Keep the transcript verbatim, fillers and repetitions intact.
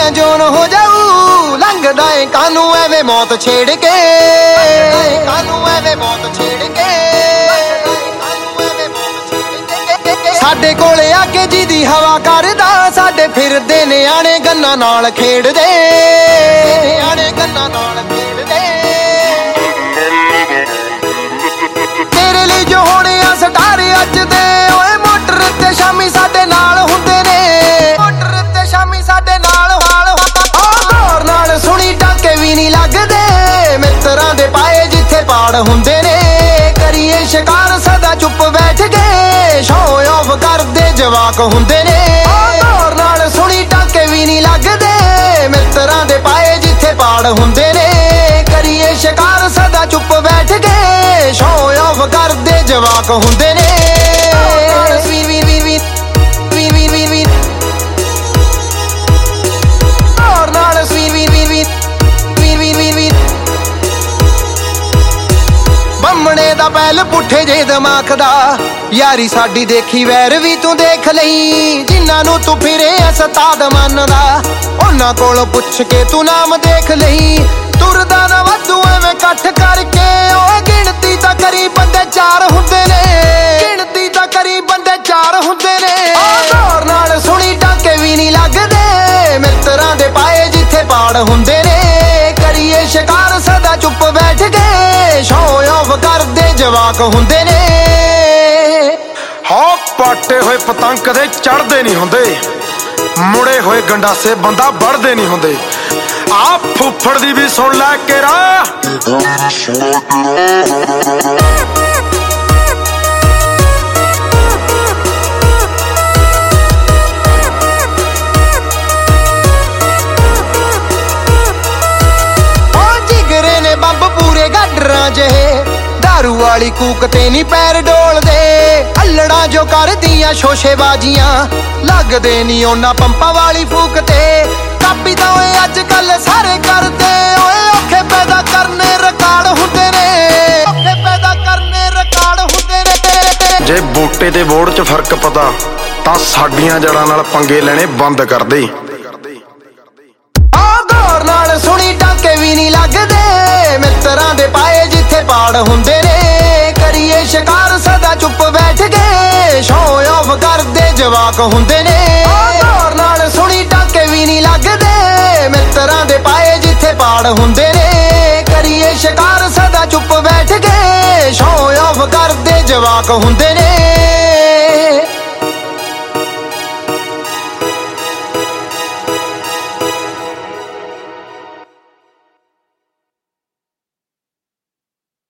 ਦੁਨੀਆ ਜੋਨ ਹੋ ਜਾਊ। ਲੰਘਦਾ ਏ ਕਾਨੂੰ ਐਵੇਂ ਮੌਤ ਛੇੜ ਕੇ, ਕਾਨੂੰ ਐਵੇਂ ਮੌਤ ਛੇੜ ਕੇ, ਸਾਡੇ ਕੋਲੇ ਆ ਕੇ ਜਿਹਦੀ ਹਵਾ ਕਰਦਾ। ਸਾਡੇ ਫਿਰਦੇ ਨਿਆਣੇ ਗੰਨਾਂ ਨਾਲ ਖੇਡਦੇ, ਨਿਆਣੇ ਗੰਨਾਂ ਨਾਲ ਖੇਡਦੇ। ਤੇਰੇ ਲਈ ਜੋ ਹੋਣੇ ਆ ਸਟਾਰ ਅੱਜ ਦੇ, ਓਏ ਮੋਟਰ ਤੇ ਸ਼ਾਮੀ ਸਾਡੇ ਨਾਲ ਹੁੰਦੇ ਨੇ, ਮੋਟਰ ਤੇ ਸ਼ਾਮੀ ਸਾਡੇ ਨਾਲ ਹਾਲ। ਉਹ ਦੌਰ ਨਾਲ ਸੁਣੀ ਟਾਕੇ ਵੀ ਨਹੀਂ ਲੱਗਦੇ, ਮਿੱਤਰਾਂ ਦੇ ਪਾਏ ਜਿੱਥੇ ਪਾੜ ਹੁੰਦੇ ਨੇ। ਕਰੀਏ ਸ਼ਿਕਾਰ ਸਦਾ ਚੁੱਪ ਬੈਠ ਕੇ, ਸ਼ੋਅ ਆਫ ਕਰਦੇ ਜਵਾਕ ਹੁੰਦੇ ਨੇ। ਉਹ ਦੌਰ ਨਾਲ ਸੁਣੀ ਟਾਕੇ ਵੀ ਨਹੀਂ ਲੱਗਦੇ, ਮਿੱਤਰਾਂ ਦੇ ਪਾਏ ਜਿੱਥੇ ਪਾੜ ਹੁੰਦੇ ਨੇ। ਕਰੀਏ ਸ਼ਿਕਾਰ ਸਦਾ ਚੁੱਪ ਬੈਠ ਕੇ, ਸ਼ੋਅ ਆਫ ਕਰਦੇ ਜਵਾਕ ਹੁੰਦੇ ਨੇ। ਬੰਮਣੇ ਦਾ ਪਹਿਲ ਪੁੱਠੇ ਜੇ ਦਿਮਾਗ ਦਾ, ਯਾਰੀ ਸਾਡੀ ਦੇਖੀ ਵੈਰ ਵੀ ਤੂੰ ਦੇਖ ਲਈ। ਜਿਨ੍ਹਾਂ ਨੂੰ ਤੂੰ ਫਿਰੇ ਉਸਤਾਦ ਮੰਨਦਾ, ਉਹਨਾਂ ਕੋਲੋਂ ਪੁੱਛ ਕੇ ਤੂੰ ਨਾਮ ਦੇਖ ਲਈ। ਤੁਰਦਾ ਨਾ ਵਾਧੂ ਐਵੇਂ ਇਕੱਠ ਕਰਕੇ, ਓਏ ਗਿਣਤੀ ਤਾਂ ਕਰੀ ਬੰਦੇ ਚਾਰ ਹੁੰਦੇ ਨੇ, ਗਿਣਤੀ ਤਾਂ ਕਰੀ ਬੰਦੇ ਚਾਰ ਹੁੰਦੇ ਨੇ। ਉਹ ਦੌਰ ਨਾਲ ਸੁਣੀ ਟਾਕੇ ਵੀ ਨਹੀਂ ਲੱਗਦੇ, ਮਿੱਤਰਾਂ ਦੇ ਪਾਏ ਜਿੱਥੇ ਪਾੜ ਹੁੰਦੇ ਨੇ। ਕਰੀਏ ਸ਼ਿਕਾਰ ਸਦਾ ਚੁੱਪ ਬੈਠ ਕੇ, ਸ਼ੋਅ ਆਫ ਕਰਦੇ ਜਵਾਕ ਹੁੰਦੇ ਨੇ। ਹਾਂ ਪਾਟੇ ਹੋਏ ਪਤੰਗ ਕਦੇ ਚੜਦੇ ਨਹੀਂ ਹੁੰਦੇ, ਮੁੜੇ ਹੋਏ ਗੰਡਾਸੇ ਬੰਦਾ ਵੜਦੇ ਨਹੀਂ ਹੁੰਦੇ। ਆ ਫੁੱਫੜ ਦੀ ਵੀ ਸੁਣ ਲੈ ਕੇ ਰਾ, ਜਿਗਰੇ ਨੇ ਬੰਬ ਪੂਰੇ ਗਾਡਰਾਂ ਜਿਹੇ, ਦਾਰੂ ਵਾਲੀ ਕੂਕ ਤੇ ਨੀ ਪੈਰ ਡੋਲਦੇ। ਅਲੜਾਂ ਜੋ ਕਰਦੀਆਂ ਸ਼ੋਸ਼ੇਬਾਜ਼ੀਆਂ, ਲੱਗਦੇ ਨੀ ਉਹਨਾਂ ਪੰਪਾਂ ਵਾਲੀ ਫੂਕ ਤੇ। ਕਾਪੀ ਤਾਂ ਓਏ ਅੱਜ ਕੱਲ ਸਾਰੇ ਕਰਦੇ, ਓਏ ਔਖੇ ਪੈਦਾ ਕਰਨੇ ਰਿਕਾਰਡ ਹੁੰਦੇ ਨੇ, ਔਖੇ ਪੈਦਾ ਕਰਨੇ ਰਿਕਾਰਡ ਹੁੰਦੇ ਨੇ। ਜੇ ਬੂਟੇ ਤੇ ਬੋੜ 'ਚ ਫਰਕ ਪਤਾ, ਤਾਂ ਸਾਡੀਆਂ ਜੜਾਂ ਨਾਲ ਪੰਗੇ ਲੈਣੇ ਬੰਦ ਕਰ ਦੇ। ਆਹ ਦੌਰ ਨਾਲ ਸੁਣੀ ਟਾਕੇ ਵੀ ਨਹੀਂ ਲੱਗਦੇ, ਮਿੱਤਰਾਂ ਦੇ ਪਾਏ ਜਿੱਥੇ ਪਾੜ ਹੁੰਦੇ ਨੇ। ਕਰੀਏ ਸ਼ਿਕਾਰ ਸਦਾ ਚੁੱਪ ਬੈਠ ਕੇ, ਸ਼ੋਅ ਆਫ ਕਰਦੇ ਜਵਾਕ ਹੁੰਦੇ ਨੇ। ਆਹ ਦੌਰ ਨਾਲ ਸੁਣੀ ਟਾਕੇ ਵੀ ਨਹੀਂ ਲੱਗਦੇ, ਮਿੱਤਰਾਂ ਦੇ ਪਾਏ ਜਿੱਥੇ ਪਾੜ ਹੁੰਦੇ ਨੇ। ਕਰੀਏ ਸ਼ਿਕਾਰ ਸਦਾ ਚੁੱਪ ਬੈਠ ਕੇ, ਸ਼ੋਅ ਆਫ ਕਰਦੇ ਜਵਾਕ ਹੁੰਦੇ ਨੇ।